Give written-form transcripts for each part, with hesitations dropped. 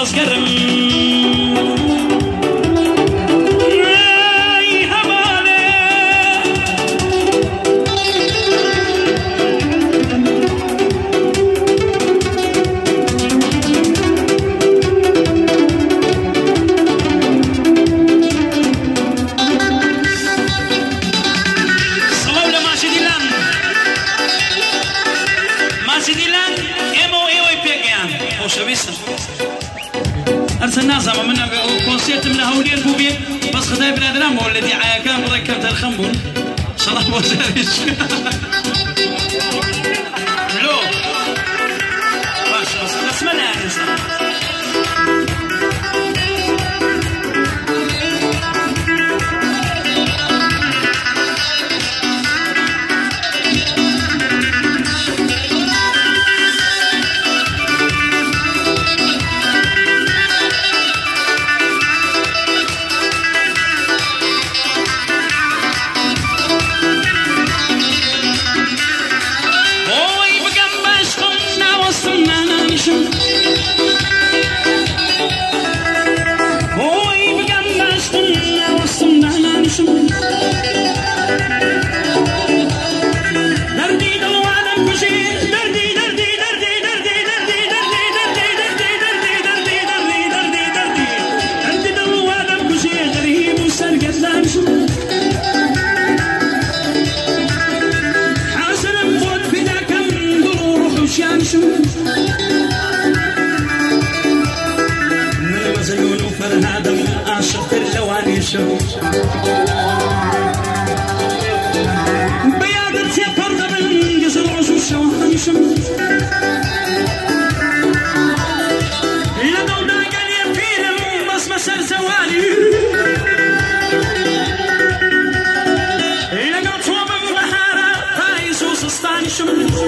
دەستگەرم هرچند نازم من کنسرتم لهولیر بوده بس خدای برادرم ولدی عیاکان بودن کم تلخم بود شلون بازارش لو باش بس اسمع نه بيادتي قرب من جزر عشوش وحنشم لقوا داقل يفيرم بس مسر زوالي لقوا طوبة ملحارة فايز وسستانشم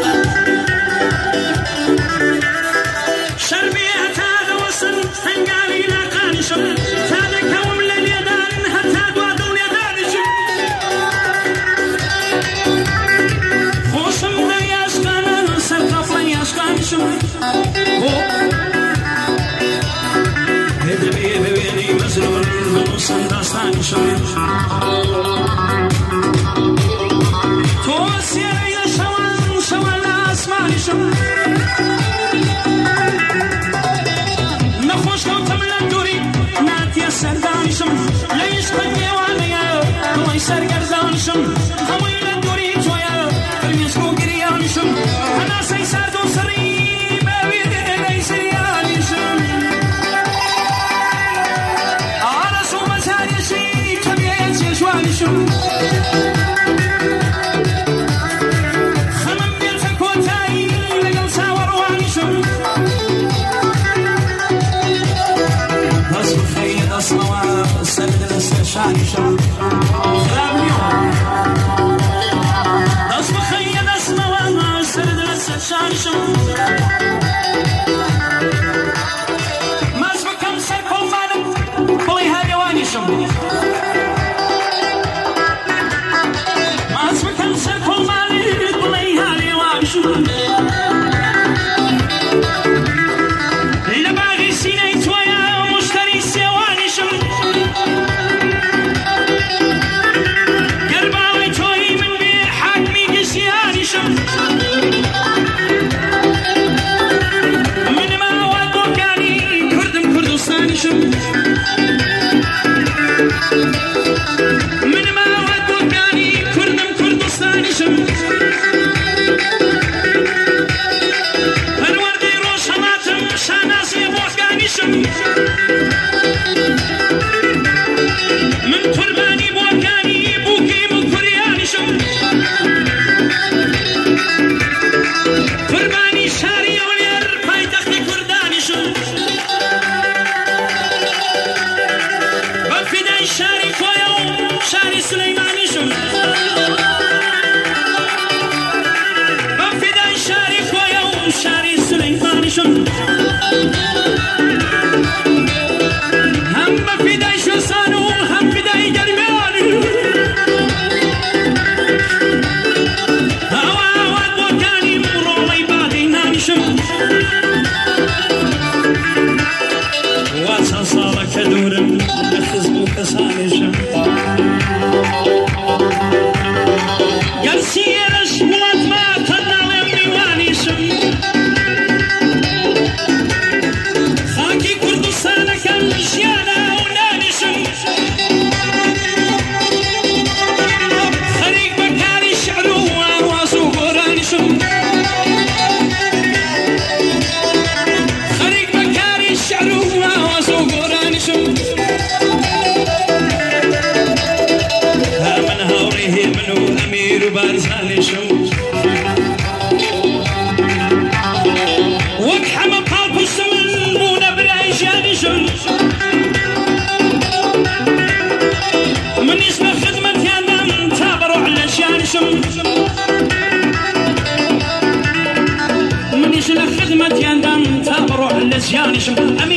شربي هتانا وصل فنقالي لاقانشم ثالك وملا ببینی مزرون منوسم داستان شوی تو سیری شوان شوان آسمان شو نخوش کوتم لندوری ناتی سردان شم لیش کنی وانیا توی سرگردان شم هموی لندوری تویا کلمیز کو گریان شم انا سی سرد و سری ببینی لیسریان شم خمم بيرتك وتاي لقل ساور وانشم بس بخيد أصنوا سرد الاستشانشم بس بخيد أصنوا سرد الاستشانشم ما اسمكم سركم فانم بلي هاي وانشم لباغي سيني تويا مشتري سيواني شم قرباوي توي من بي حاكمي قسياني شم من ما وادو كاني كردم كردستاني شم من ما وادو كاني كردم كردستاني شم من قرباني بوكاني بوكي مكرياني شم قرباني شاري ولير باي تخت كرداني شم بفداي شاري كويو شاري سليماني شم بفداي شاري كويو شاري سليماني شم هم بفداي شو صانو هم بداي درباني هوا وكاني مرولي باغي نانشم زرزانشم وك حما قلب السمن بونا بالعيشانشم من اسم خدمة يانا تابرو على شانشم من اسم خدمة يانا تابرو على شانشم